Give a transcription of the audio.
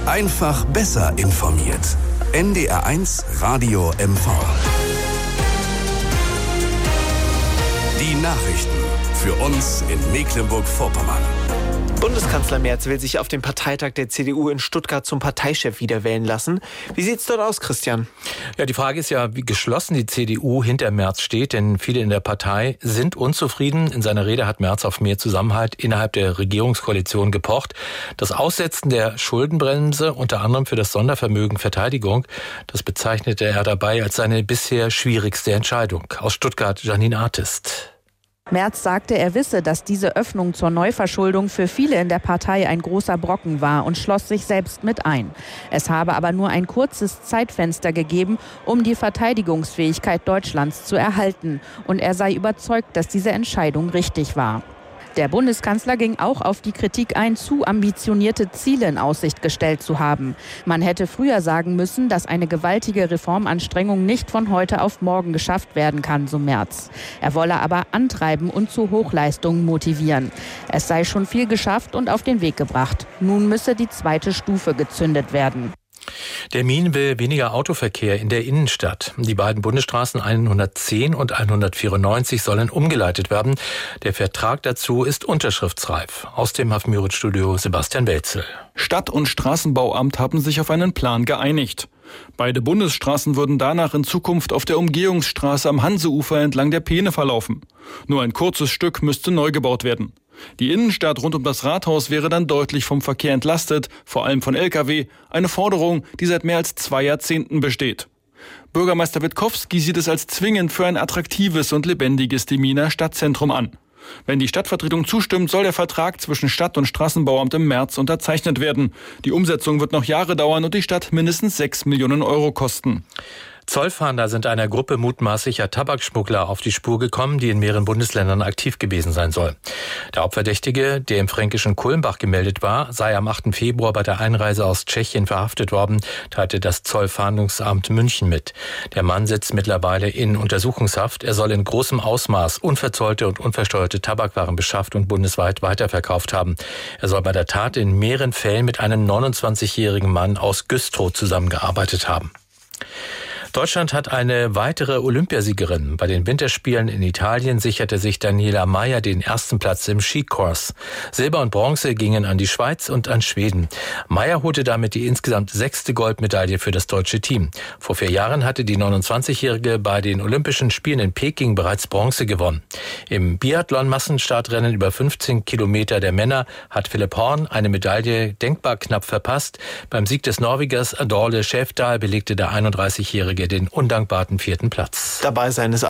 Einfach besser informiert. NDR1 Radio MV. Die Nachrichten für uns in Mecklenburg-Vorpommern. Bundeskanzler Merz will sich auf dem Parteitag der CDU in Stuttgart zum Parteichef wiederwählen lassen. Wie sieht's dort aus, Christian? Ja, die Frage ist ja, wie geschlossen die CDU hinter Merz steht, denn viele in der Partei sind unzufrieden. In seiner Rede hat Merz auf mehr Zusammenhalt innerhalb der Regierungskoalition gepocht. Das Aussetzen der Schuldenbremse, unter anderem für das Sondervermögen Verteidigung, das bezeichnete er dabei als seine bisher schwierigste Entscheidung. Aus Stuttgart, Janine Artist. Merz sagte, er wisse, dass diese Öffnung zur Neuverschuldung für viele in der Partei ein großer Brocken war und schloss sich selbst mit ein. Es habe aber nur ein kurzes Zeitfenster gegeben, um die Verteidigungsfähigkeit Deutschlands zu erhalten. Und er sei überzeugt, dass diese Entscheidung richtig war. Der Bundeskanzler ging auch auf die Kritik ein, zu ambitionierte Ziele in Aussicht gestellt zu haben. Man hätte früher sagen müssen, dass eine gewaltige Reformanstrengung nicht von heute auf morgen geschafft werden kann, so Merz. Er wolle aber antreiben und zu Hochleistungen motivieren. Es sei schon viel geschafft und auf den Weg gebracht. Nun müsse die zweite Stufe gezündet werden. Der Min will weniger Autoverkehr in der Innenstadt. Die beiden Bundesstraßen 110 und 194 sollen umgeleitet werden. Der Vertrag dazu ist unterschriftsreif. Aus dem Hafenmüritz-Studio Sebastian Welzel. Stadt- und Straßenbauamt haben sich auf einen Plan geeinigt. Beide Bundesstraßen würden danach in Zukunft auf der Umgehungsstraße am Hanseufer entlang der Peene verlaufen. Nur ein kurzes Stück müsste neu gebaut werden. Die Innenstadt rund um das Rathaus wäre dann deutlich vom Verkehr entlastet, vor allem von Lkw, eine Forderung, die seit mehr als 2 Jahrzehnten besteht. Bürgermeister Witkowski sieht es als zwingend für ein attraktives und lebendiges Deminer Stadtzentrum an. Wenn die Stadtvertretung zustimmt, soll der Vertrag zwischen Stadt- und Straßenbauamt im März unterzeichnet werden. Die Umsetzung wird noch Jahre dauern und die Stadt mindestens 6 Millionen Euro kosten. Zollfahnder sind einer Gruppe mutmaßlicher Tabakschmuggler auf die Spur gekommen, die in mehreren Bundesländern aktiv gewesen sein soll. Der Hauptverdächtige, der im fränkischen Kulmbach gemeldet war, sei am 8. Februar bei der Einreise aus Tschechien verhaftet worden, teilte das Zollfahndungsamt München mit. Der Mann sitzt mittlerweile in Untersuchungshaft. Er soll in großem Ausmaß unverzollte und unversteuerte Tabakwaren beschafft und bundesweit weiterverkauft haben. Er soll bei der Tat in mehreren Fällen mit einem 29-jährigen Mann aus Güstrow zusammengearbeitet haben. Deutschland hat eine weitere Olympiasiegerin. Bei den Winterspielen in Italien sicherte sich Daniela Mayer den ersten Platz im Skicross. Silber und Bronze gingen an die Schweiz und an Schweden. Mayer holte damit die insgesamt 6. Goldmedaille für das deutsche Team. Vor 4 Jahren hatte die 29-Jährige bei den Olympischen Spielen in Peking bereits Bronze gewonnen. Im Biathlon-Massenstartrennen über 15 Kilometer der Männer hat Philipp Horn eine Medaille denkbar knapp verpasst. Beim Sieg des Norwegers Dorle Schäfdahl belegte der 31-Jährige den undankbaren 4. Platz. Dabei sein ist